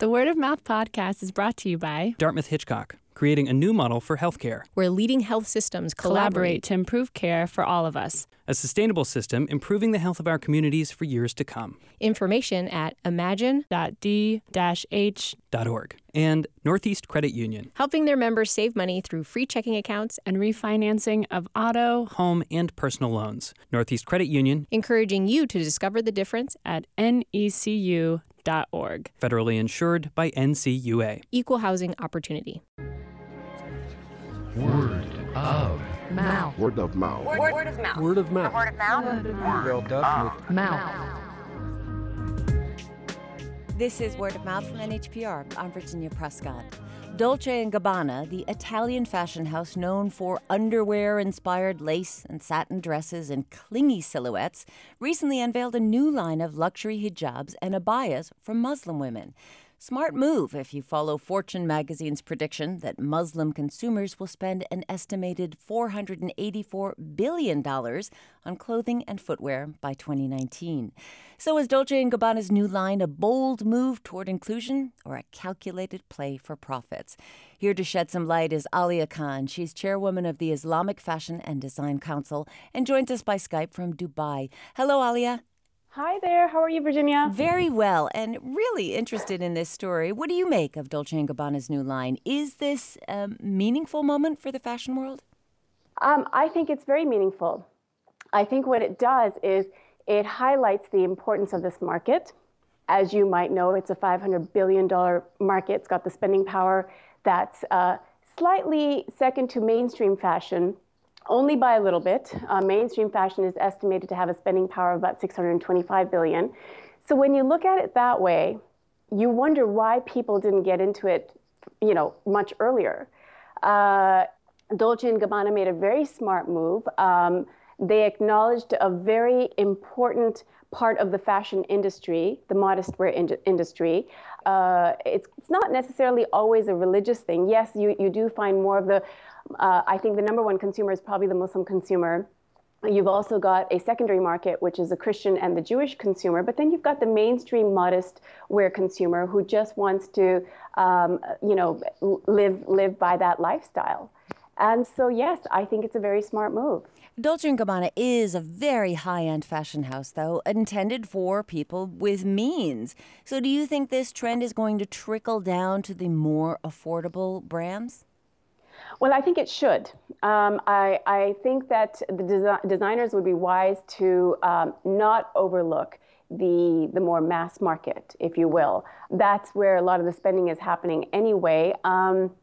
The Word of Mouth podcast is brought to you by Dartmouth-Hitchcock, creating a new model for healthcare. Where leading health systems collaborate to improve care for all of us. A sustainable system improving the health of our communities for years to come. Information at imagine.d-h.org. And Northeast Credit Union, helping their members save money through free checking accounts and refinancing of auto, home, and personal loans. Northeast Credit Union, encouraging you to discover the difference at necu.org. Federally insured by NCUA. Equal housing opportunity. Word of mouth. Word of mouth. Word of mouth. Word of mouth. Word of mouth. Word of mouth. This is Word of Mouth from NHPR. I'm Virginia Prescott. Dolce & Gabbana, the Italian fashion house known for underwear-inspired lace and satin dresses and clingy silhouettes, recently unveiled a new line of luxury hijabs and abayas for Muslim women. Smart move if you follow Fortune magazine's prediction that Muslim consumers will spend an estimated $484 billion on clothing and footwear by 2019. So is Dolce & Gabbana's new line a bold move toward inclusion or a calculated play for profits? Here to shed some light is Alia Khan. She's chairwoman of the Islamic Fashion and Design Council and joins us by Skype from Dubai. Hello, Alia. Hi there. How are you, Virginia? Very well, and really interested in this story. What do you make of Dolce & Gabbana's new line? Is this a meaningful moment for the fashion world? I think it's very meaningful. I think what it does is it highlights the importance of this market. As you might know, it's a $500 billion market. It's got the spending power that's slightly second to mainstream fashion, only by a little bit. Mainstream fashion is estimated to have a spending power of about $625 billion. So when you look at it that way, you wonder why people didn't get into it, much earlier. Dolce & Gabbana made a very smart move. They acknowledged a very important part of the fashion industry, the modest wear industry. It's not necessarily always a religious thing. Yes, you do find more of the I think the number one consumer is probably the Muslim consumer. You've also got a secondary market, which is the Christian and the Jewish consumer. But then you've got the mainstream modest wear consumer who just wants to, live by that lifestyle. And so, yes, I think it's a very smart move. Dolce & Gabbana is a very high-end fashion house, though, intended for people with means. So do you think this trend is going to trickle down to the more affordable brands? Well, I think it should. I think that the designers would be wise to not overlook the more mass market, if you will. That's where a lot of the spending is happening anyway. But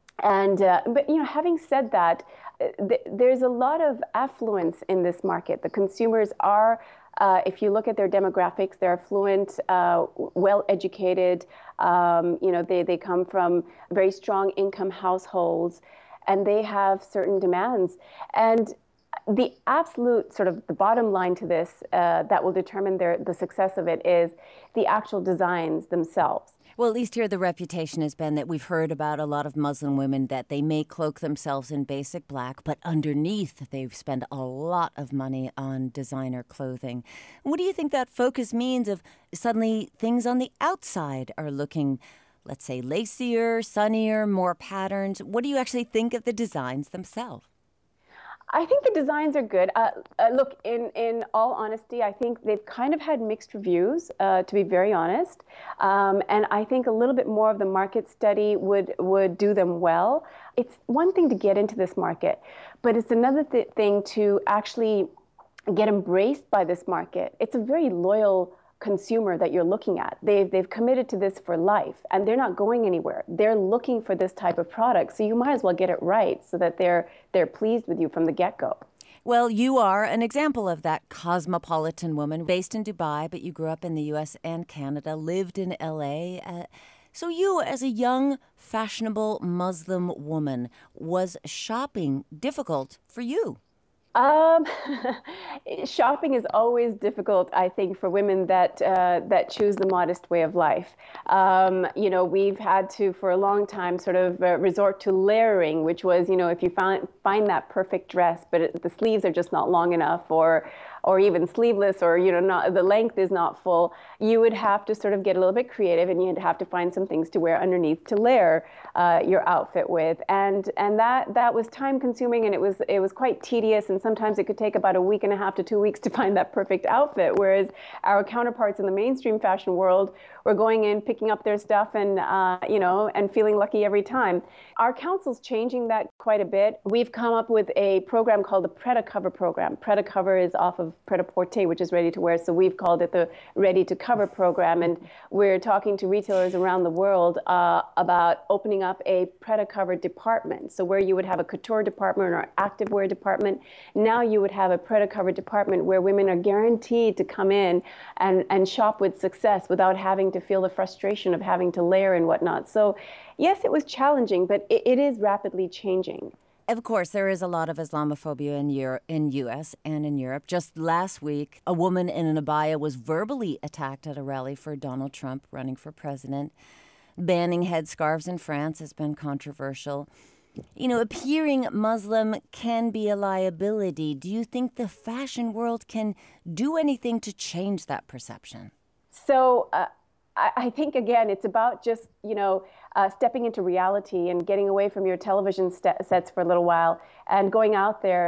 having said that, there's a lot of affluence in this market. The consumers are, if you look at their demographics, they're affluent, well-educated. They come from very strong income households, and they have certain demands. And the absolute sort of the bottom line to this that will determine the success of it is the actual designs themselves. Well, at least here the reputation has been that we've heard about a lot of Muslim women that they may cloak themselves in basic black, but underneath they spend a lot of money on designer clothing. What do you think that focus means of suddenly things on the outside are looking, let's say, lacier, sunnier, more patterns? What do you actually think of the designs themselves? I think the designs are good. Look, in all honesty, I think they've kind of had mixed reviews, to be very honest. And I think a little bit more of the market study would do them well. It's one thing to get into this market, but it's another thing to actually get embraced by this market. It's a very loyal consumer that you're looking at. They've committed to this for life, and they're not going anywhere. They're looking for this type of product, so you might as well get it right so that they're pleased with you from the get-go. Well, you are an example of that cosmopolitan woman based in Dubai, but you grew up in the U.S. and Canada, lived in L.A. So you, as a young, fashionable Muslim woman, was shopping difficult for you? Shopping is always difficult, I think, for women that choose the modest way of life. We've had to, for a long time, sort of resort to layering, which was, if you find that perfect dress, but the sleeves are just not long enough, or or even sleeveless, or not, the length is not full, you would have to sort of get a little bit creative, and you'd have to find some things to wear underneath to layer your outfit with, and that was time consuming, and it was quite tedious, and sometimes it could take about a week and a half to 2 weeks to find that perfect outfit, whereas our counterparts in the mainstream fashion world were going in, picking up their stuff, and and feeling lucky every time. Our council's changing that quite a bit. We've come up with a program called the Pret-A-Cover program. Pret-A-Cover is off of Pret-A-Porter, which is ready to wear, so we've called it the Ready to Cover program, and we're talking to retailers around the world about opening up a Pret-A-Cover department. So where you would have a couture department or activewear department, now you would have a Pret-A-Cover department where women are guaranteed to come in and shop with success without having to feel the frustration of having to layer and whatnot. So yes, it was challenging, but it is rapidly changing. Of course, there is a lot of Islamophobia in U.S. and in Europe. Just last week, a woman in an abaya was verbally attacked at a rally for Donald Trump running for president. Banning headscarves in France has been controversial. Appearing Muslim can be a liability. Do you think the fashion world can do anything to change that perception? So I think, again, it's about just, stepping into reality and getting away from your television sets for a little while and going out there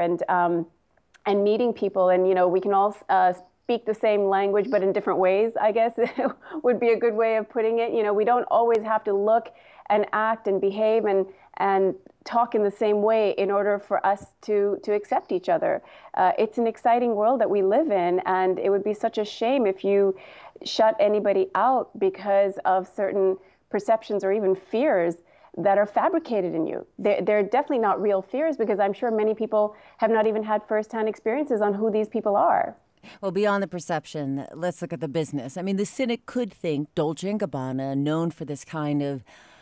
and meeting people. And, we can all speak the same language, but in different ways, I guess would be a good way of putting it. We don't always have to look and act and behave and talk in the same way in order for us to accept each other. It's an exciting world that we live in, and it would be such a shame if you shut anybody out because of certain perceptions or even fears that are fabricated in you. They're definitely not real fears, because I'm sure many people have not even had firsthand experiences on who these people are. Well, beyond the perception, let's look at the business. I mean, the cynic could think Dolce & Gabbana, known for this kind of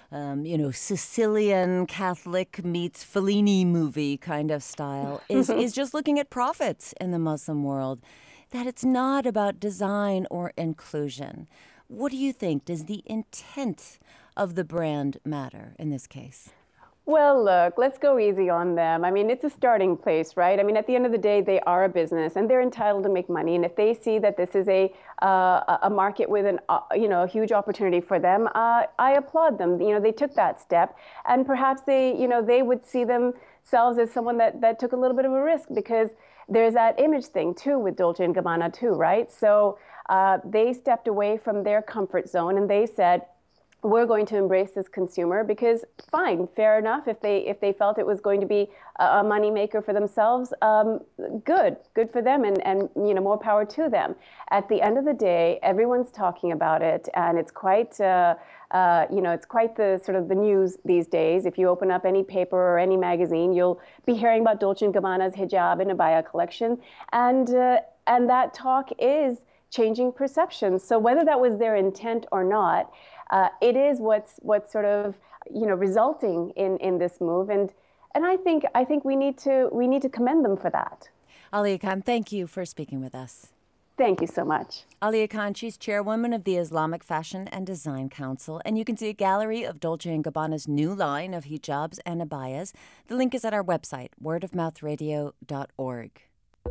Sicilian Catholic meets Fellini movie kind of style, is just looking at profits in the Muslim world, that it's not about design or inclusion. What do you think? Does the intent of the brand matter in this case? Well, look, let's go easy on them. I mean, it's a starting place, right? I mean, at the end of the day, they are a business and they're entitled to make money. And if they see that this is a market with a huge opportunity for them, I applaud them. They took that step, and perhaps they would see themselves as someone that took a little bit of a risk, because there's that image thing too with Dolce & Gabbana too, right? So they stepped away from their comfort zone and they said, we're going to embrace this consumer, because fine, fair enough. If they felt it was going to be a moneymaker for themselves, good for them, and more power to them. At the end of the day, everyone's talking about it, and it's quite it's quite the sort of the news these days. If you open up any paper or any magazine, you'll be hearing about Dolce & Gabbana's hijab and abaya collection, and that talk is changing perceptions. So whether that was their intent or not, it is what's sort of resulting in this move, and I think we need to commend them for that. Alia Khan, thank you for speaking with us. Thank you so much. Alia Khan, she's chairwoman of the Islamic Fashion and Design Council, and you can see a gallery of Dolce & Gabbana's new line of hijabs and abayas. The link is at our website, wordofmouthradio.org.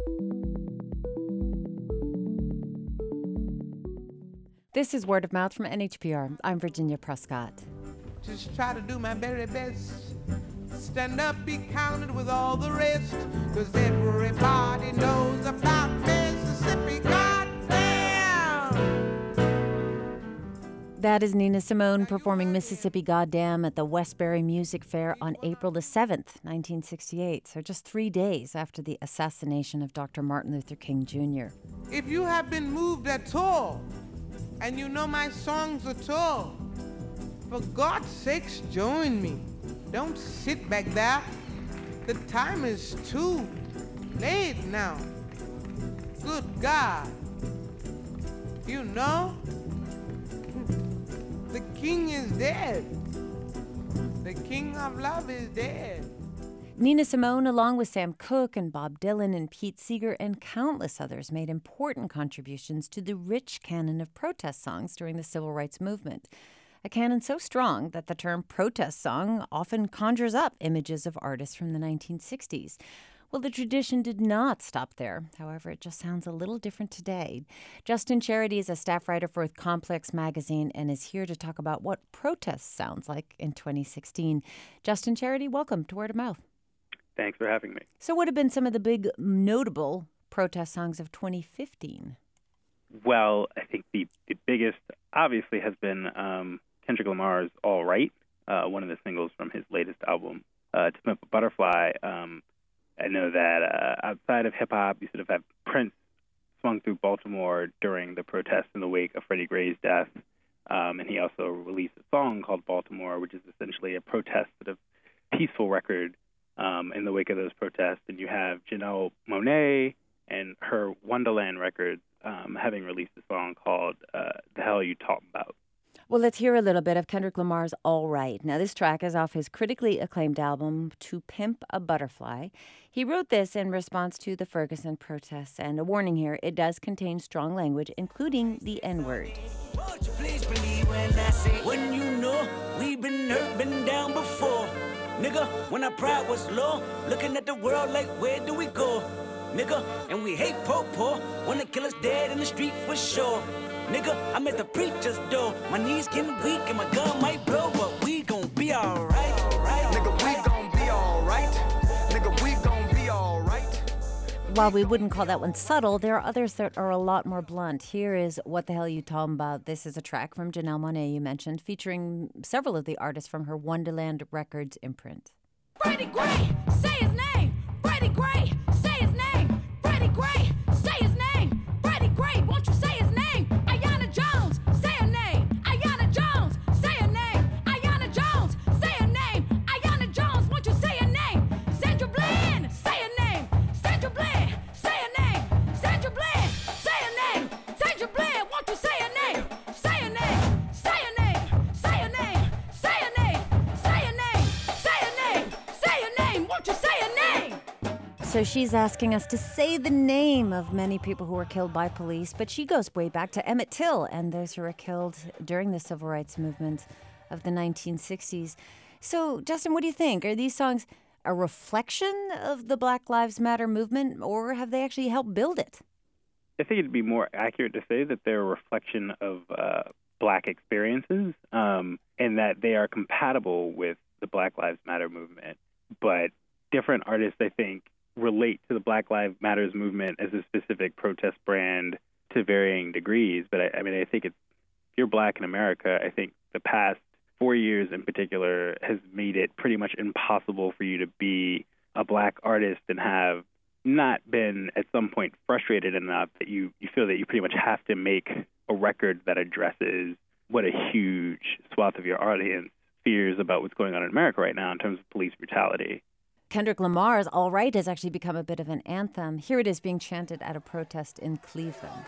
This is Word of Mouth from NHPR. I'm Virginia Prescott. Just try to do my very best. Stand up, be counted with all the rest. 'Cause everybody knows about Mississippi, goddamn! That is Nina Simone performing Mississippi Goddamn at the Westbury Music Fair on April the 7th, 1968. So just 3 days after the assassination of Dr. Martin Luther King Jr. If you have been moved at all, and you know my songs at all, for God's sakes, join me. Don't sit back there. The time is too late now. Good God. You know, the king is dead. The king of love is dead. Nina Simone, along with Sam Cooke and Bob Dylan and Pete Seeger and countless others, made important contributions to the rich canon of protest songs during the civil rights movement. A canon so strong that the term protest song often conjures up images of artists from the 1960s. Well, the tradition did not stop there. However, it just sounds a little different today. Justin Charity is a staff writer for Complex Magazine and is here to talk about what protest sounds like in 2016. Justin Charity, welcome to Word of Mouth. Thanks for having me. So what have been some of the big notable protest songs of 2015? Well, I think the biggest, obviously, has been Kendrick Lamar's All Right, one of the singles from his latest album, To Pimp a Butterfly. I know that outside of hip-hop, you sort of have Prince swung through Baltimore during the protests in the wake of Freddie Gray's death, and he also released a song called Baltimore, which is essentially a protest, sort of peaceful record in the wake of those protests. And you have Janelle Monáe and her Wonderland Records having released a song called The Hell You Talking About. Well, let's hear a little bit of Kendrick Lamar's All Right. Now, this track is off his critically acclaimed album, To Pimp a Butterfly. He wrote this in response to the Ferguson protests, and a warning here, it does contain strong language, including the N-word. Won't you please believe when I say, when you know we've been hurt, been down before. Nigga, when our pride was low, looking at the world like, where do we go? Nigga, and we hate po-po, wanna kill us dead in the street for sure. Nigga, I'm at the preacher's door. My knees getting weak and my gun might blow, but we gon' be alright. Nigga, we gon' be alright. Nigga, we gon' be alright. While we wouldn't call that one subtle, there are others that are a lot more blunt. Here is What the Hell You Talking About. This is a track from Janelle Monáe, you mentioned, featuring several of the artists from her Wonderland Records imprint. Freddie Gray, say his name. Freddie Gray, say his name. Freddie Gray, say his name. Freddie Gray, won't you say his name? Ayanna Jones, say her name. Ayanna Jones, say her name. Ayanna Jones, say her name. Ayanna Jones, won't you say her name? Sandra Bland, say her name. Sandra Bland, say her name. Sandra Bland, say her name. Sandra Bland, won't you say her name? Say her name. Say her name. Say her name. Say her name. Say her name. Say her name. Say her name. Won't you say her name? So she's asking us to say the name of many people who were killed by police, but she goes way back to Emmett Till and those who were killed during the civil rights movement of the 1960s. So, Justin, what do you think? Are these songs a reflection of the Black Lives Matter movement, or have they actually helped build it? I think it'd be more accurate to say that they're a reflection of Black experiences, and that they are compatible with the Black Lives Matter movement. But different artists, I think, relate to the Black Lives Matters movement as a specific protest brand to varying degrees. But I mean, I think if you're Black in America, I think the past 4 years in particular has made it pretty much impossible for you to be a Black artist and have not been at some point frustrated enough that you feel that you pretty much have to make a record that addresses what a huge swath of your audience fears about what's going on in America right now in terms of police brutality. Kendrick Lamar's All Right has actually become a bit of an anthem. Here it is being chanted at a protest in Cleveland.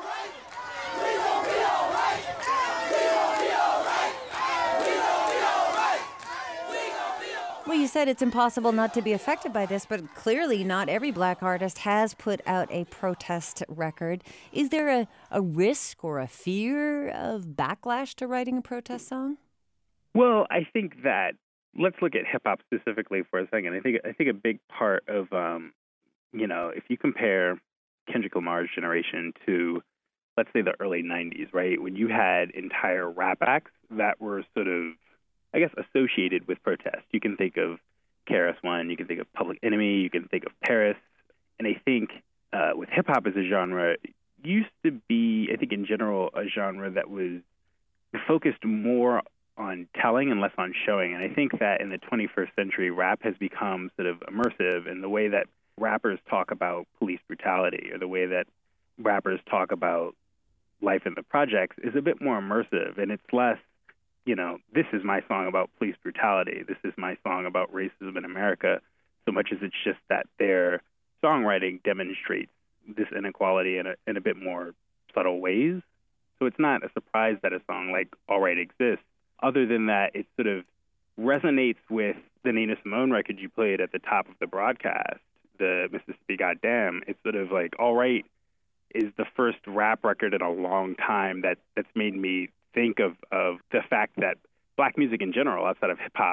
Well, you said it's impossible not to be affected by this, but clearly not every Black artist has put out a protest record. Is there a risk or a fear of backlash to writing a protest song? Well, I think that let's look at hip hop specifically for a second. I think a big part of if you compare Kendrick Lamar's generation to, let's say, the early 90s, right, when you had entire rap acts that were sort of, I guess, associated with protest. You can think of KRS-One, you can think of Public Enemy, you can think of Paris. And I think with hip-hop as a genre, used to be, I think in general, a genre that was focused more on telling and less on showing. And I think that in the 21st century, rap has become sort of immersive in the way that rappers talk about police brutality, or the way that rappers talk about life in the projects is a bit more immersive. And it's less, this is my song about police brutality, this is my song about racism in America, so much as it's just that their songwriting demonstrates this inequality in a bit more subtle ways. So it's not a surprise that a song like All Right exists. Other than that, it sort of resonates with the Nina Simone record you played at the top of the broadcast, the Mississippi Goddamn. It's sort of like All Right is the first rap record in a long time that's made me think of the fact that Black music in general, outside of hip-hop,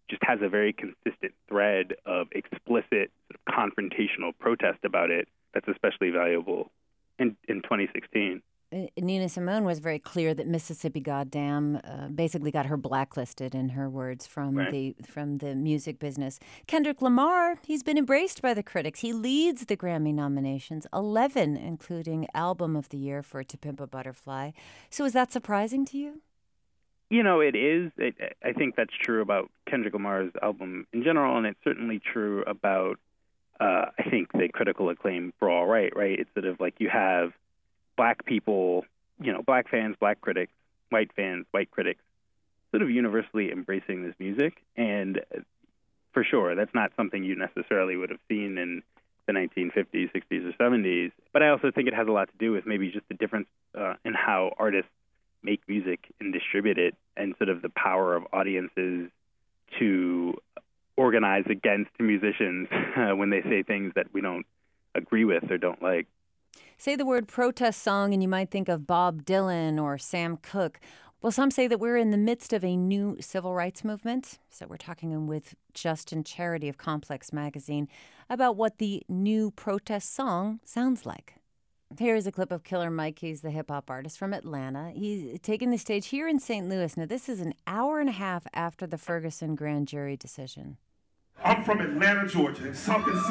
just has a very consistent thread of explicit sort of confrontational protest about it that's especially valuable in 2016. Nina Simone was very clear that Mississippi Goddamn basically got her blacklisted, in her words, from the music business. Kendrick Lamar, he's been embraced by the critics. He leads the Grammy nominations, 11, including Album of the Year for To Pimp a Butterfly. So is that surprising to you? You know, it is. I think that's true about Kendrick Lamar's album in general, and it's certainly true about, I think, the critical acclaim for All Right, right? It's sort of like you have Black people, you know, Black fans, Black critics, white fans, white critics, sort of universally embracing this music. And for sure, that's not something you necessarily would have seen in the 1950s, 60s, or 70s. But I also think it has a lot to do with maybe just the difference in how artists make music and distribute it, and sort of the power of audiences to organize against musicians when they say things that we don't agree with or don't like. Say the word protest song and you might think of Bob Dylan or Sam Cooke. Well, some say that we're in the midst of a new civil rights movement. So we're talking with Justin Charity of Complex Magazine about what the new protest song sounds like. Here is a clip of Killer Mike. He's the hip-hop artist from Atlanta. He's taking the stage here in St. Louis. Now, this is an hour and a half after the Ferguson grand jury decision. I'm from Atlanta, Georgia, and something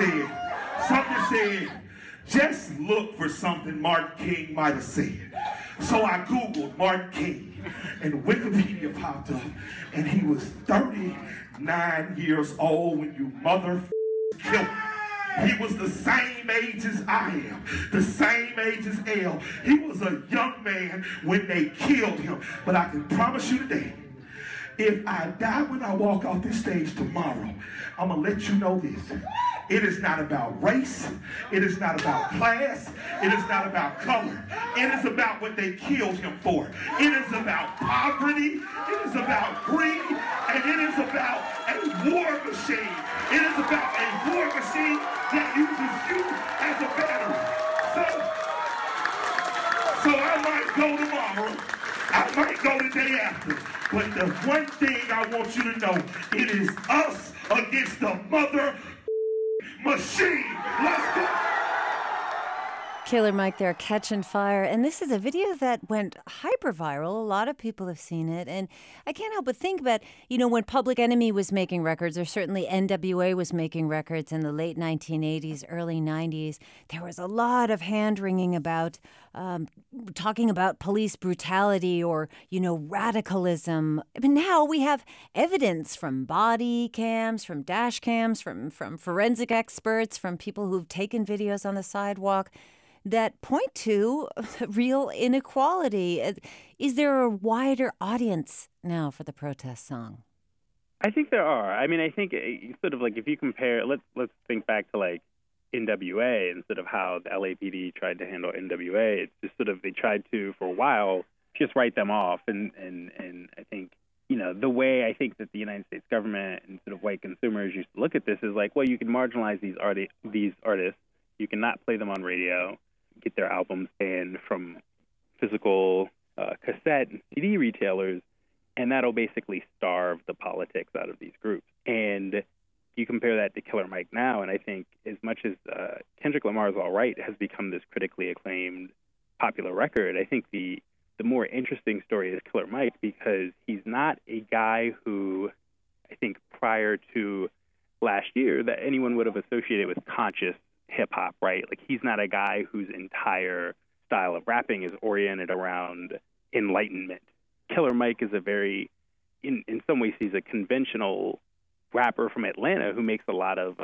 said, just look for something Martin King might have said. So I Googled Martin King, and Wikipedia popped up, and he was 39 years old when you killed him. He was the same age as I am, the same age as Elle. He was a young man when they killed him. But I can promise you today, if I die when I walk off this stage tomorrow, I'm going to let you know this. It is not about race. It is not about class. It is not about color. It is about what they killed him for. It is about poverty. It is about greed. And it is about a war machine. It is about a war machine that uses you as a battery. So I might go tomorrow. I might go the day after. But the one thing I want you to know, it is us against the mother machine. Let's go. Killer Mike there, Catching Fire. And this is a video that went hyper viral. A lot of people have seen it. And I can't help but think about, when Public Enemy was making records, or certainly NWA was making records in the late 1980s, early 90s, there was a lot of hand-wringing about talking about police brutality or, radicalism. But now we have evidence from body cams, from dash cams, from forensic experts, from people who've taken videos on the sidewalk that point to real inequality. Is there a wider audience now for the protest song? I think there are. I mean, I think sort of like if you compare, let's think back to like NWA and sort of how the LAPD tried to handle NWA. It's just sort of they tried to, for a while, just write them off. And I think, the way I think that the United States government and sort of white consumers used to look at this is like, well, you can marginalize these artists. You cannot play them on radio, get their albums banned from physical cassette and CD retailers, and that'll basically starve the politics out of these groups. And you compare that to Killer Mike now, and I think as much as Kendrick Lamar's All Right has become this critically acclaimed popular record, I think the more interesting story is Killer Mike, because he's not a guy who, I think prior to last year, that anyone would have associated with conscious hip-hop, right? Like, he's not a guy whose entire style of rapping is oriented around enlightenment. Killer Mike is a very, in some ways, he's a conventional rapper from Atlanta who makes a lot of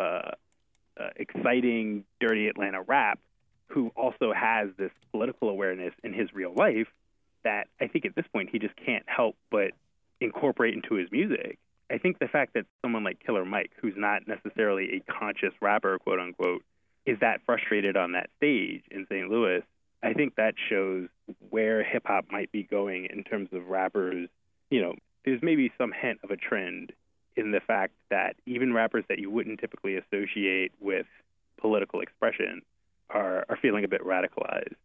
exciting, dirty Atlanta rap, who also has this political awareness in his real life that I think at this point he just can't help but incorporate into his music. I think the fact that someone like Killer Mike, who's not necessarily a conscious rapper, quote unquote, is that frustrated on that stage in St. Louis, I think that shows where hip-hop might be going in terms of rappers. There's maybe some hint of a trend in the fact that even rappers that you wouldn't typically associate with political expression are feeling a bit radicalized.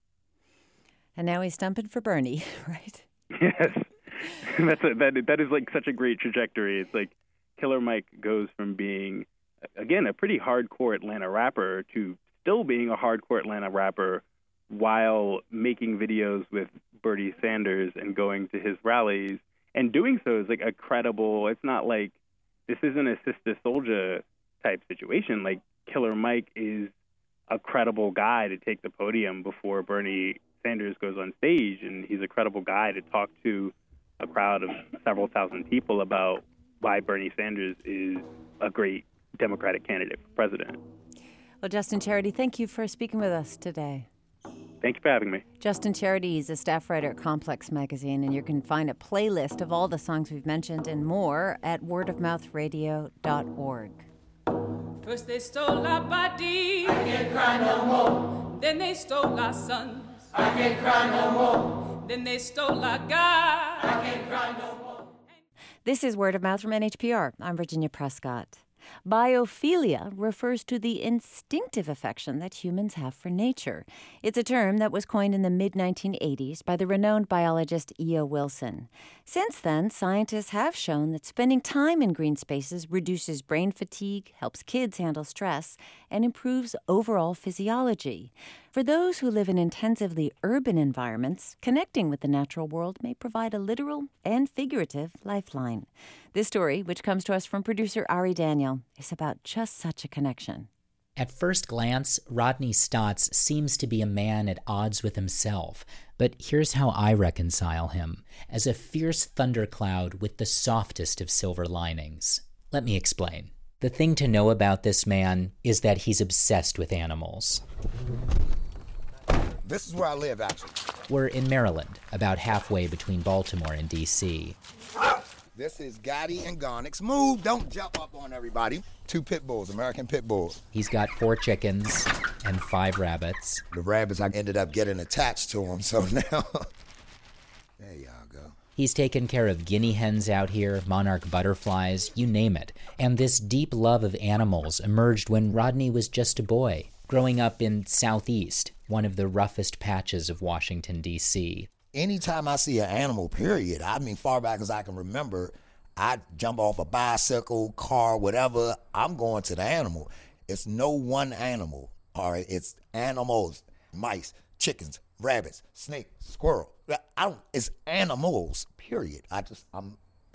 And now he's stumping for Bernie, right? Yes. That is like such a great trajectory. It's like Killer Mike goes from being, again, a pretty hardcore Atlanta rapper to still being a hardcore Atlanta rapper while making videos with Bernie Sanders and going to his rallies. And doing so is like a credible, it's not like, this isn't a Sister Souljah type situation. Like, Killer Mike is a credible guy to take the podium before Bernie Sanders goes on stage, and he's a credible guy to talk to a crowd of several thousand people about why Bernie Sanders is a great Democratic candidate for president. Well, Justin Charity, thank you for speaking with us today. Thank you for having me. Justin Charity is a staff writer at Complex Magazine, and you can find a playlist of all the songs we've mentioned and more at wordofmouthradio.org. First they stole our bodies, I can't cry no more. Then they stole our sons, I can't cry no more. Then they stole our God, I can't cry no more. This is Word of Mouth from NHPR. I'm Virginia Prescott. Biophilia refers to the instinctive affection that humans have for nature. It's a term that was coined in the mid-1980s by the renowned biologist E.O. Wilson. Since then, scientists have shown that spending time in green spaces reduces brain fatigue, helps kids handle stress, and improves overall physiology. For those who live in intensively urban environments, connecting with the natural world may provide a literal and figurative lifeline. This story, which comes to us from producer Ari Daniel, is about just such a connection. At first glance, Rodney Stotts seems to be a man at odds with himself, but here's how I reconcile him: as a fierce thundercloud with the softest of silver linings. Let me explain. The thing to know about this man is that he's obsessed with animals. This is where I live, actually. We're in Maryland, about halfway between Baltimore and D.C. This is Gotti and Gonix. Move, don't jump up on everybody. 2 pit bulls, American pit bulls. He's got 4 chickens and 5 rabbits. The rabbits, I ended up getting attached to them, so now... There y'all go. He's taken care of guinea hens out here, monarch butterflies, you name it. And this deep love of animals emerged when Rodney was just a boy, growing up in Southeast, one of the roughest patches of Washington, D.C. Anytime I see an animal, period, I mean, far back as I can remember, I jump off a bicycle, car, whatever, I'm going to the animal. It's no one animal, all right? It's animals, mice, chickens, rabbits, snake, squirrel. It's animals, period. I'm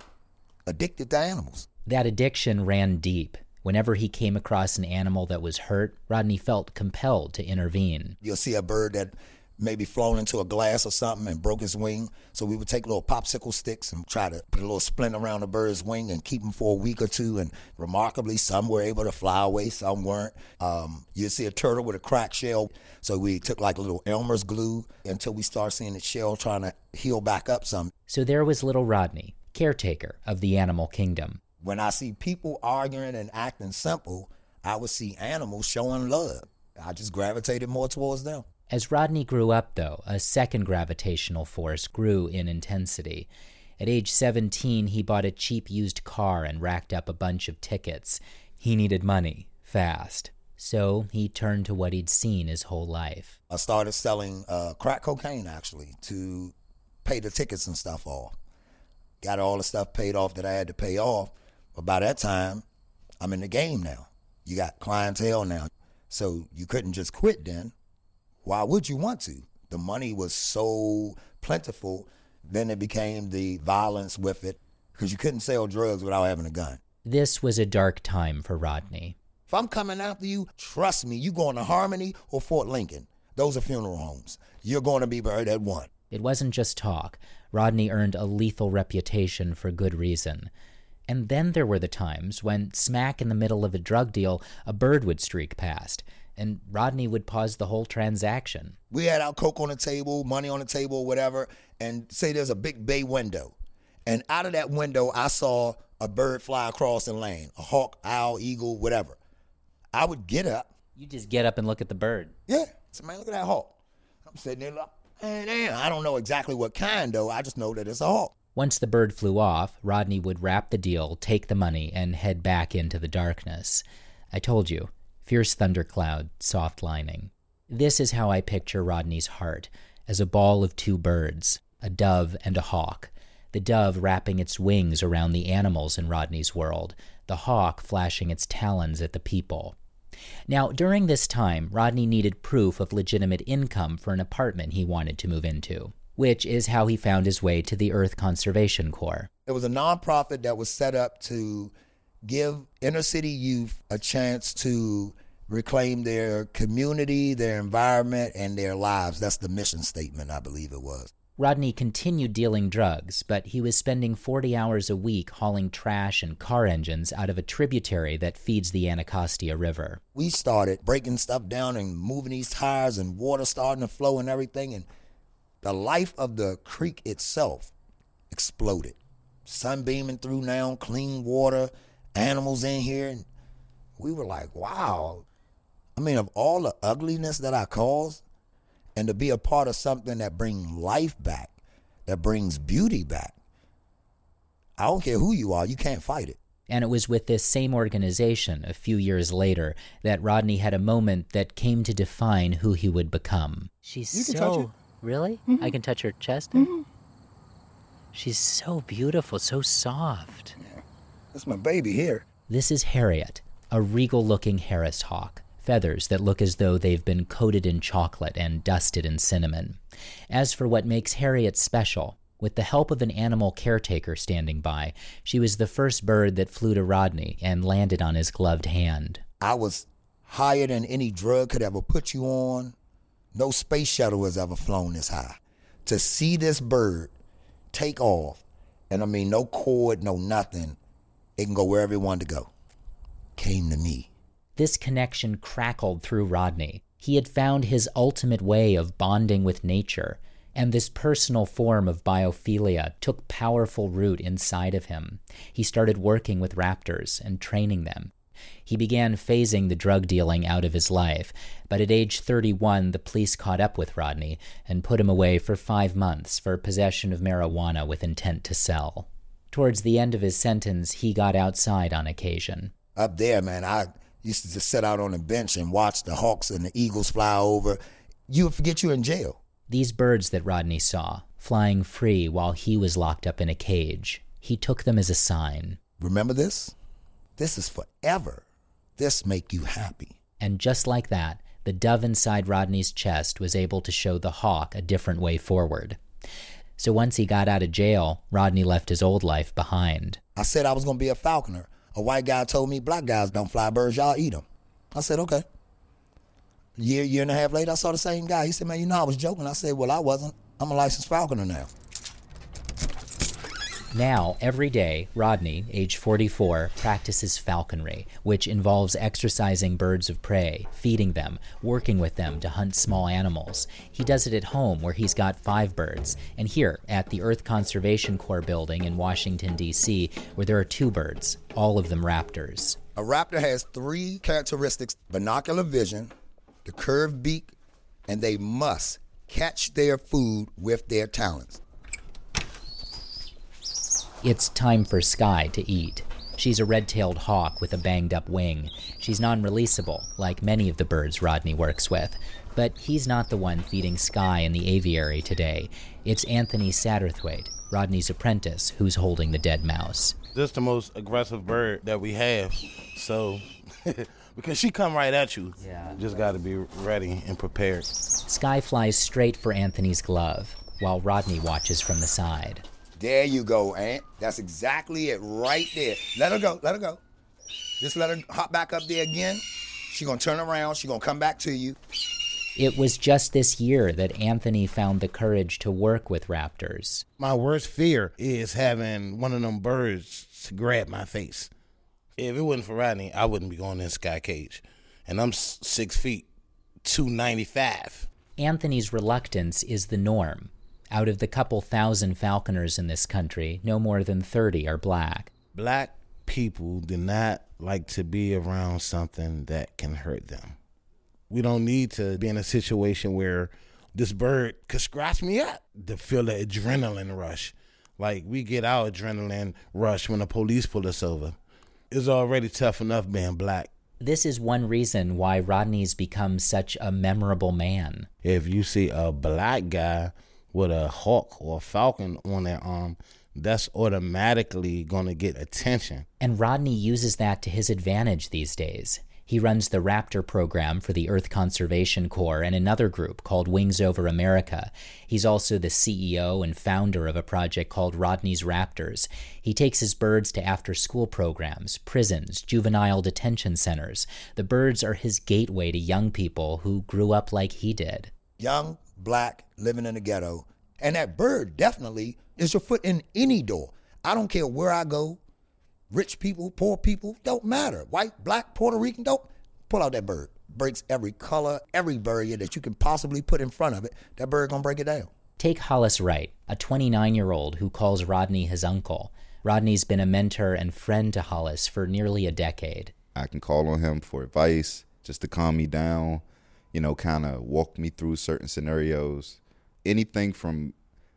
addicted to animals. That addiction ran deep. Whenever he came across an animal that was hurt, Rodney felt compelled to intervene. You'll see a bird that maybe flown into a glass or something and broke his wing. So we would take little popsicle sticks and try to put a little splint around the bird's wing and keep him for a week or two. And remarkably, some were able to fly away, some weren't. You'd see a turtle with a cracked shell. So we took like a little Elmer's glue until we started seeing the shell trying to heal back up some. So there was little Rodney, caretaker of the animal kingdom. When I see people arguing and acting simple, I would see animals showing love. I just gravitated more towards them. As Rodney grew up, though, a second gravitational force grew in intensity. At age 17, he bought a cheap used car and racked up a bunch of tickets. He needed money, fast. So he turned to what he'd seen his whole life. I started selling crack cocaine, actually, to pay the tickets and stuff off. Got all the stuff paid off that I had to pay off. But by that time, I'm in the game now. You got clientele now. So you couldn't just quit then. Why would you want to? The money was so plentiful, then it became the violence with it, because you couldn't sell drugs without having a gun. This was a dark time for Rodney. If I'm coming after you, trust me, you going to Harmony or Fort Lincoln. Those are funeral homes. You're going to be buried at one. It wasn't just talk. Rodney earned a lethal reputation for good reason. And then there were the times when, smack in the middle of a drug deal, a bird would streak past, and Rodney would pause the whole transaction. We had our coke on the table, money on the table, whatever, and say there's a big bay window. And out of that window, I saw a bird fly across the lane, a hawk, owl, eagle, whatever. I would get up. You just get up and look at the bird? Yeah. So, man, look at that hawk. I'm sitting there like, hey, damn. I don't know exactly what kind, though. I just know that it's a hawk. Once the bird flew off, Rodney would wrap the deal, take the money, and head back into the darkness. I told you. Fierce thundercloud, soft lining. This is how I picture Rodney's heart, as a ball of 2 birds, a dove and a hawk. the dove wrapping its wings around the animals in Rodney's world, the hawk flashing its talons at the people. Now, during this time, Rodney needed proof of legitimate income for an apartment he wanted to move into, which is how he found his way to the Earth Conservation Corps. It was a nonprofit that was set up to give inner city youth a chance to reclaim their community, their environment, and their lives. That's the mission statement, I believe it was. Rodney continued dealing drugs, but he was spending 40 hours a week hauling trash and car engines out of a tributary that feeds the Anacostia River. We started breaking stuff down and moving these tires and water starting to flow and everything, and the life of the creek itself exploded. Sun beaming through now, clean water, animals in here, and we were like, wow. I mean, of all the ugliness that I caused, and to be a part of something that brings life back, that brings beauty back, I don't care who you are, you can't fight it. And it was with this same organization, a few years later, that Rodney had a moment that came to define who he would become. She's You can touch it. Really? Mm-hmm. I can touch her chest? Mm-hmm. She's so beautiful, so soft. Yeah. That's my baby here. This is Harriet, a regal-looking Harris hawk, feathers that look as though they've been coated in chocolate and dusted in cinnamon. As for what makes Harriet special, with the help of an animal caretaker standing by, she was the first bird that flew to Rodney and landed on his gloved hand. I was higher than any drug could ever put you on. No space shuttle has ever flown this high. To see this bird take off, and I mean no cord, no nothing, it can go wherever it wanted to go, came to me. This connection crackled through Rodney. He had found his ultimate way of bonding with nature, and this personal form of biophilia took powerful root inside of him. He started working with raptors and training them. He began phasing the drug dealing out of his life, but at age 31, the police caught up with Rodney and put him away for 5 months for possession of marijuana with intent to sell. Towards the end of his sentence, he got outside on occasion. Up there, man, I used to just sit out on the bench and watch the hawks and the eagles fly over. You would forget you're in jail. These birds that Rodney saw, flying free while he was locked up in a cage, he took them as a sign. Remember this? This is forever. This make you happy. And just like that, the dove inside Rodney's chest was able to show the hawk a different way forward. So once he got out of jail, Rodney left his old life behind. I said I was going to be a falconer. A white guy told me, black guys don't fly birds, y'all eat them. I said, okay. Year and a half later, I saw the same guy. He said, man, you know I was joking. I said, well, I wasn't. I'm a licensed falconer now. Now, every day, Rodney, age 44, practices falconry, which involves exercising birds of prey, feeding them, working with them to hunt small animals. He does it at home, where he's got 5 birds, and here at the Earth Conservation Corps building in Washington, D.C., where there are 2 birds, all of them raptors. A raptor has 3 characteristics: binocular vision, the curved beak, and they must catch their food with their talons. It's time for Sky to eat. She's a red-tailed hawk with a banged-up wing. She's non-releasable, like many of the birds Rodney works with. But he's not the one feeding Sky in the aviary today. It's Anthony Satterthwaite, Rodney's apprentice, who's holding the dead mouse. This is the most aggressive bird that we have, so because she come right at you. Yeah. You just got to be ready and prepared. Sky flies straight for Anthony's glove, while Rodney watches from the side. There you go, Ant. That's exactly it right there. Let her go, let her go. Just let her hop back up there again. She's going to turn around. She's going to come back to you. It was just this year that Anthony found the courage to work with raptors. My worst fear is having one of them birds to grab my face. If it wasn't for Rodney, I wouldn't be going in Sky cage. And I'm 6 feet, 295. Anthony's reluctance is the norm. Out of the couple thousand falconers in this country, no more than 30 are black. Black people do not like to be around something that can hurt them. We don't need to be in a situation where this bird could scratch me up to feel the adrenaline rush. Like we get our adrenaline rush when the police pull us over. It's already tough enough being black. This is one reason why Rodney's become such a memorable man. If you see a black guy with a hawk or a falcon on their arm, that's automatically going to get attention. And Rodney uses that to his advantage these days. He runs the Raptor program for the Earth Conservation Corps and another group called Wings Over America. He's also the CEO and founder of a project called Rodney's Raptors. He takes his birds to after-school programs, prisons, juvenile detention centers. The birds are his gateway to young people who grew up like he did. Young, black, living in the ghetto. And that bird definitely is your foot in any door. I don't care where I go. Rich people, poor people, don't matter. White, black, Puerto Rican, don't. Pull out that bird. Breaks every color, every barrier that you can possibly put in front of it. That bird gonna break it down. Take Hollis Wright, a 29-year-old who calls Rodney his uncle. Rodney's been a mentor and friend to Hollis for nearly a decade. I can call on him for advice, just to calm me down, kind of walk me through certain scenarios. Anything from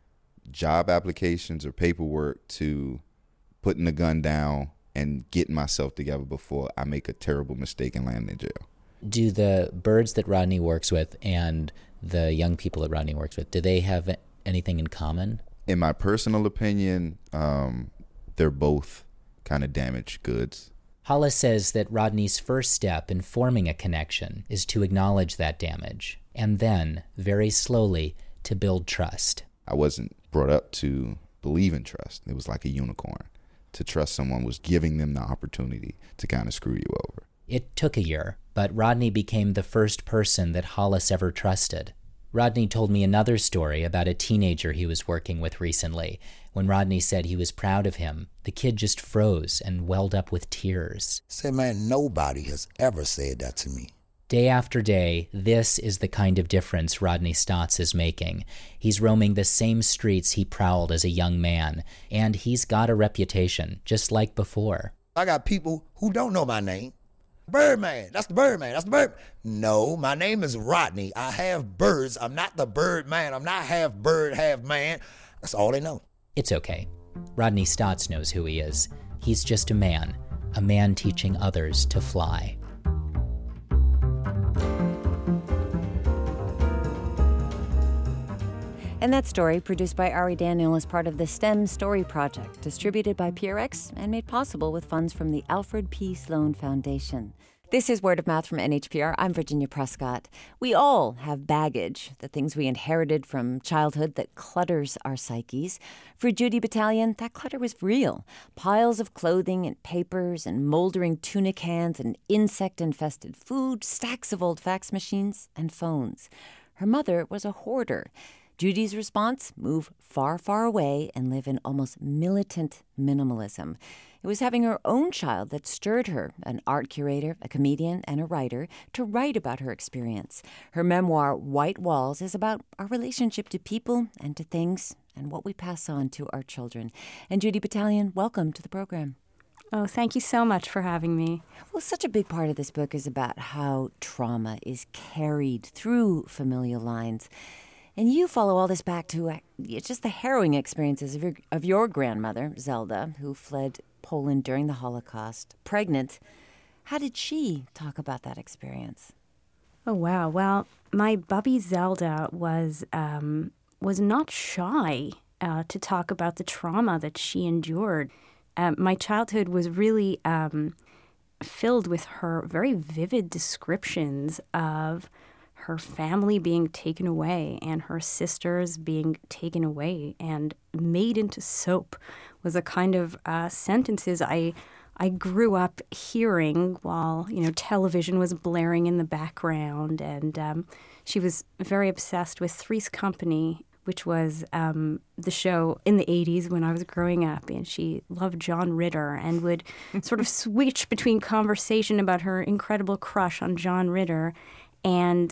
job applications or paperwork to putting the gun down and getting myself together before I make a terrible mistake and land in jail. Do the birds that Rodney works with and the young people that Rodney works with, do they have anything in common? In my personal opinion, they're both kind of damaged goods. Hollis says that Rodney's first step in forming a connection is to acknowledge that damage, and then, very slowly, to build trust. I wasn't brought up to believe in trust. It was like a unicorn. To trust someone was giving them the opportunity to kind of screw you over. It took a year, but Rodney became the first person that Hollis ever trusted. Rodney told me another story about a teenager he was working with recently. When Rodney said he was proud of him, the kid just froze and welled up with tears. Say, man, nobody has ever said that to me. Day after day, this is the kind of difference Rodney Stotts is making. He's roaming the same streets he prowled as a young man, and he's got a reputation, just like before. I got people who don't know my name. Birdman, that's the Birdman, that's the Bird. No, my name is Rodney. I have birds. I'm not the Birdman. I'm not half bird, half man. That's all they know. It's okay. Rodney Stotts knows who he is. He's just a man teaching others to fly. And that story, produced by Ari Daniel, is part of the STEM Story Project, distributed by PRX and made possible with funds from the Alfred P. Sloan Foundation. This is Word of Mouth from NHPR. I'm Virginia Prescott. We all have baggage, the things we inherited from childhood that clutters our psyches. For Judy Battalion, that clutter was real. Piles of clothing and papers and moldering tuna cans and insect-infested food, stacks of old fax machines and phones. Her mother was a hoarder. Judy's response? Move far, far away and live in almost militant minimalism. It was having her own child that stirred her, an art curator, a comedian, and a writer, to write about her experience. Her memoir, White Walls, is about our relationship to people and to things and what we pass on to our children. And Judy Battalion, welcome to the program. Oh, thank you so much for having me. Well, such a big part of this book is about how trauma is carried through familial lines. And you follow all this back to just the harrowing experiences of your grandmother, Zelda, who fled Poland during the Holocaust, pregnant. How did she talk about that experience? Oh, wow. Well, my bubby Zelda was not shy to talk about the trauma that she endured. My childhood was really filled with her very vivid descriptions of her family being taken away and her sisters being taken away and made into soap was a kind of sentences I grew up hearing while, television was blaring in the background. And she was very obsessed with Three's Company, which was the show in the 80s when I was growing up. And she loved John Ritter and would sort of switch between conversation about her incredible crush on John Ritter and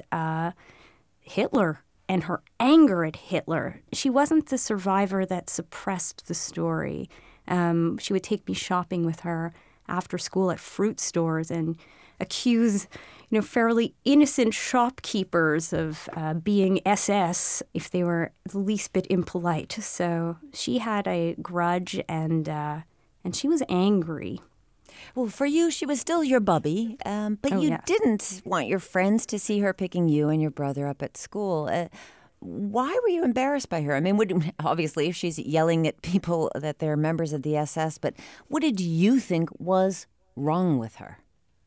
Hitler and her anger at Hitler. She wasn't the survivor that suppressed the story. She would take me shopping with her after school at fruit stores and accuse, fairly innocent shopkeepers of being SS if they were the least bit impolite. So she had a grudge and she was angry. Well, for you, she was still your bubby, but you didn't want your friends to see her picking you and your brother up at school. why were you embarrassed by her? I mean, obviously, if she's yelling at people that they're members of the SS, but what did you think was wrong with her?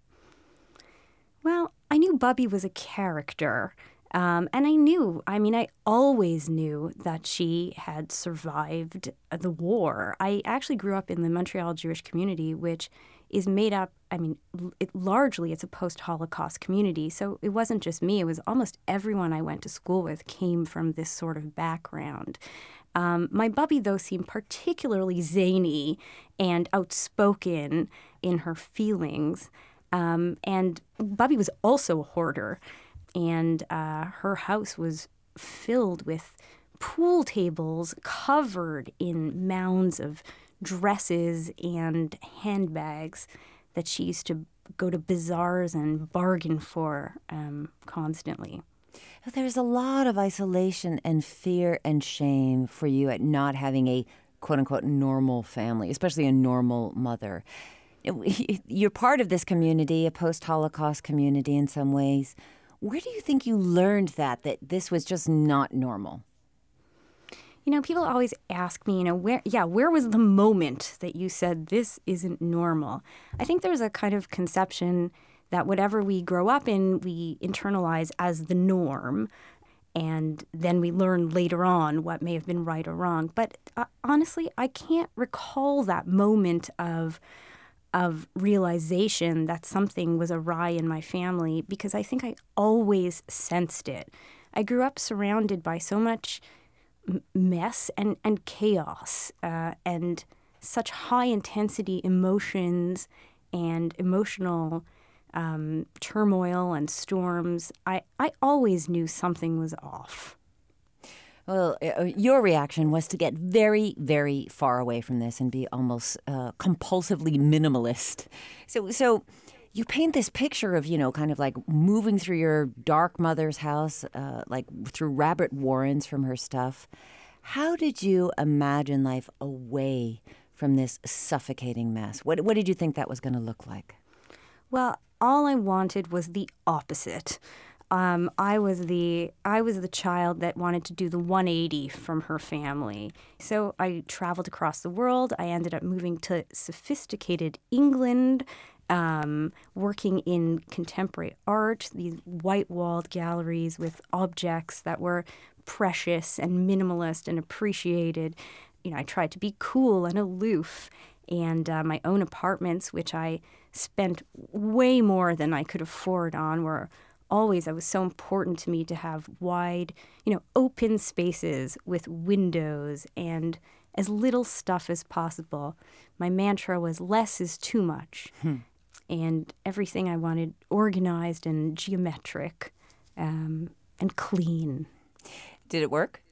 Well, I knew Bubby was a character. And I always knew that she had survived the war. I actually grew up in the Montreal Jewish community, which is made up, largely it's a post-Holocaust community. So it wasn't just me. It was almost everyone I went to school with came from this sort of background. My Bubby, though, seemed particularly zany and outspoken in her feelings. And Bubby was also a hoarder. And her house was filled with pool tables covered in mounds of dresses and handbags that she used to go to bazaars and bargain for constantly. There's a lot of isolation and fear and shame for you at not having a quote-unquote normal family, especially a normal mother. You're part of this community, a post-Holocaust community in some ways. Where do you think you learned that this was just not normal? People always ask me, where was the moment that you said this isn't normal? I think there's a kind of conception that whatever we grow up in, we internalize as the norm, and then we learn later on what may have been right or wrong. But honestly, I can't recall that moment of realization that something was awry in my family, because I think I always sensed it. I grew up surrounded by so much mess and chaos and such high-intensity emotions and emotional turmoil and storms. I always knew something was off. Well, your reaction was to get very, very far away from this and be almost compulsively minimalist. So you paint this picture of, kind of like moving through your dark mother's house, like through rabbit warrens from her stuff. How did you imagine life away from this suffocating mess? What did you think that was going to look like? Well, all I wanted was the opposite. I was the child that wanted to do the 180 from her family. So I traveled across the world. I ended up moving to sophisticated England, working in contemporary art, these white-walled galleries with objects that were precious and minimalist and appreciated. I tried to be cool and aloof. And my own apartments, which I spent way more than I could afford on, it was so important to me to have wide, open spaces with windows and as little stuff as possible. My mantra was less is too much. And everything I wanted organized and geometric and clean. Did it work?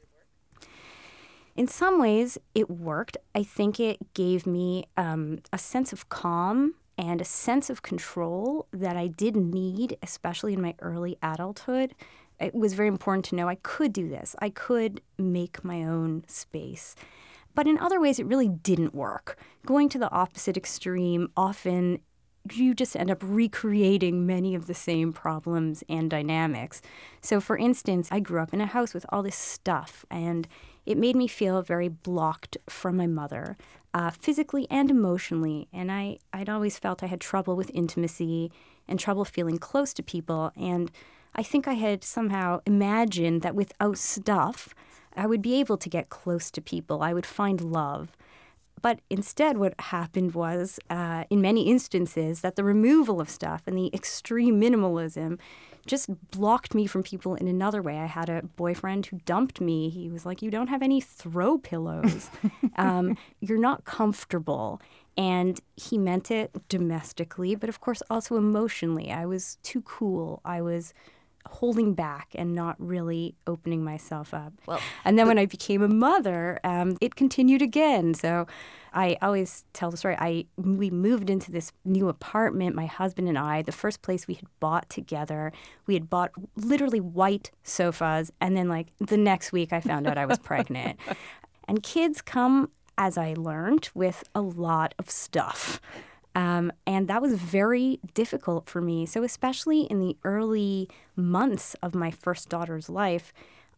In some ways, it worked. I think it gave me a sense of calm and a sense of control that I did need, especially in my early adulthood. It was very important to know I could do this. I could make my own space. But in other ways, it really didn't work. Going to the opposite extreme, often you just end up recreating many of the same problems and dynamics. So, for instance, I grew up in a house with all this stuff, and it made me feel very blocked from my mother. Physically and emotionally, and I'd always felt I had trouble with intimacy and trouble feeling close to people, and I think I had somehow imagined that without stuff, I would be able to get close to people, I would find love. But instead what happened was, in many instances, that the removal of stuff and the extreme minimalism just blocked me from people in another way. I had a boyfriend who dumped me. He was like, you don't have any throw pillows. You're not comfortable. And he meant it domestically, but of course also emotionally. I was too cool. I was holding back and not really opening myself up. And then when I became a mother, it continued again. So I always tell the story. We moved into this new apartment, my husband and I, the first place we had bought together. We had bought literally white sofas, and then like the next week I found out I was pregnant. And kids come, as I learned, with a lot of stuff. And that was very difficult for me. So especially in the early months of my first daughter's life,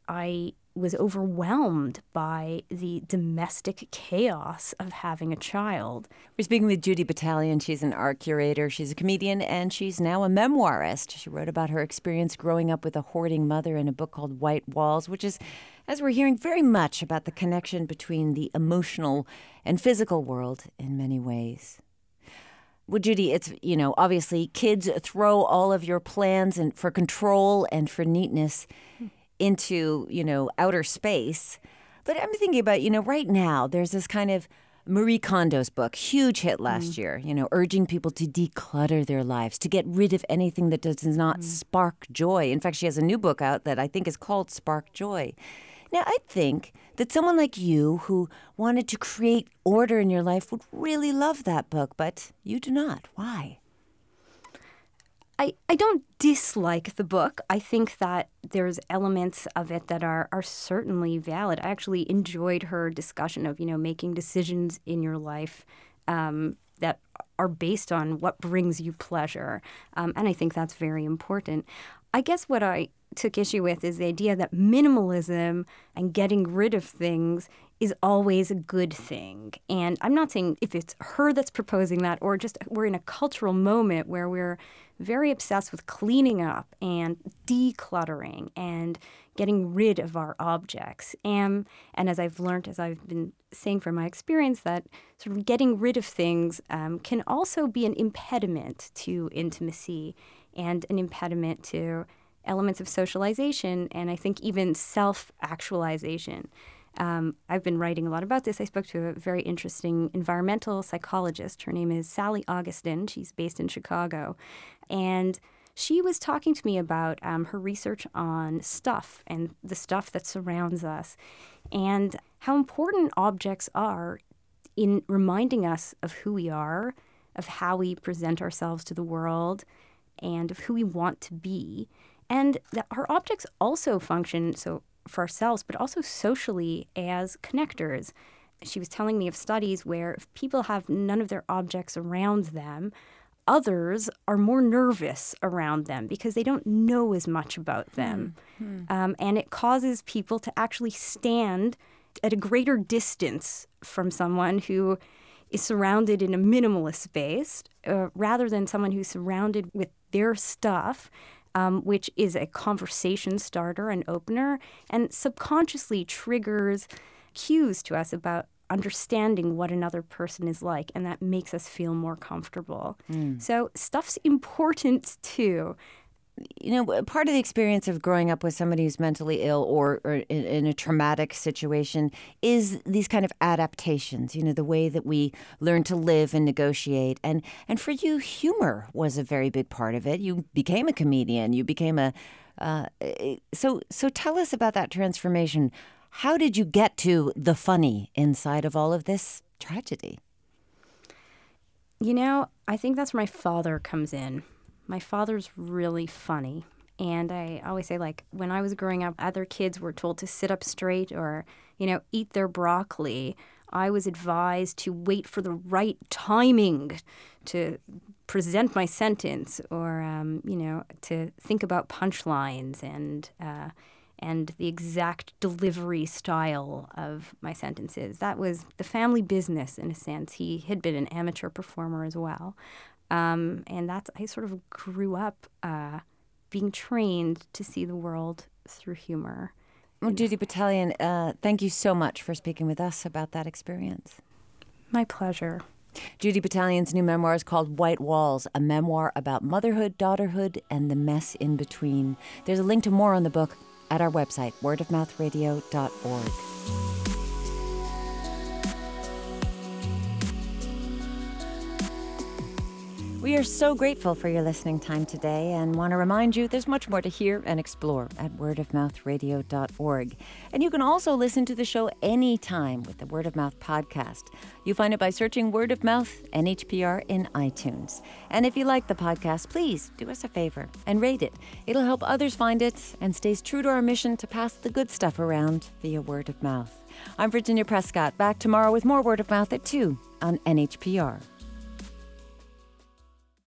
I was overwhelmed by the domestic chaos of having a child. We're speaking with Judy Battalion. She's an art curator. She's a comedian, and she's now a memoirist. She wrote about her experience growing up with a hoarding mother in a book called White Walls, which is, as we're hearing, very much about the connection between the emotional and physical world in many ways. Well, Judy, it's, obviously kids throw all of your plans and for control and for neatness into, outer space. But I'm thinking about, right now, there's this kind of Marie Kondo's book, huge hit last year, urging people to declutter their lives, to get rid of anything that does not spark joy. In fact, she has a new book out that I think is called Spark Joy. Now, I think that someone like you who wanted to create order in your life would really love that book, but you do not. Why? I don't dislike the book. I think that there's elements of it that are certainly valid. I actually enjoyed her discussion of, making decisions in your life that are based on what brings you pleasure. And I think that's very important. I guess what I took issue with is the idea that minimalism and getting rid of things is always a good thing. And I'm not saying if it's her that's proposing that or just we're in a cultural moment where we're very obsessed with cleaning up and decluttering and getting rid of our objects. And as I've learned, as I've been saying from my experience, that sort of getting rid of things can also be an impediment to intimacy and an impediment to elements of socialization and I think even self-actualization. I've been writing a lot about this. I spoke to a very interesting environmental psychologist. Her name is Sally Augustin. She's based in Chicago. And she was talking to me about her research on stuff and the stuff that surrounds us and how important objects are in reminding us of who we are, of how we present ourselves to the world, and of who we want to be. And that our objects also function for ourselves, but also socially as connectors. She was telling me of studies where if people have none of their objects around them, others are more nervous around them because they don't know as much about them. And it causes people to actually stand at a greater distance from someone who is surrounded in a minimalist space rather than someone who's surrounded with their stuff, which is a conversation starter and opener and subconsciously triggers cues to us about understanding what another person is like, and that makes us feel more comfortable. So stuff's important too. Part of the experience of growing up with somebody who's mentally ill or in a traumatic situation is these kind of adaptations, the way that we learn to live and negotiate. And for you, humor was a very big part of it. You became a comedian. You became so tell us about that transformation. How did you get to the funny inside of all of this tragedy? I think that's where my father comes in. My father's really funny. And I always say, when I was growing up, other kids were told to sit up straight or, eat their broccoli. I was advised to wait for the right timing to present my sentence or, to think about punchlines and the exact delivery style of my sentences. That was the family business, in a sense. He had been an amateur performer as well. And I sort of grew up being trained to see the world through humor. Well, Judy Battalion, thank you so much for speaking with us about that experience. My pleasure. Judy Battalion's new memoir is called White Walls, a memoir about motherhood, daughterhood, and the mess in between. There's a link to more on the book at our website, wordofmouthradio.org. We are so grateful for your listening time today and want to remind you there's much more to hear and explore at wordofmouthradio.org. And you can also listen to the show anytime with the Word of Mouth podcast. You find it by searching Word of Mouth NHPR in iTunes. And if you like the podcast, please do us a favor and rate it. It'll help others find it and stays true to our mission to pass the good stuff around via word of mouth. I'm Virginia Prescott, back tomorrow with more Word of Mouth at 2 on NHPR.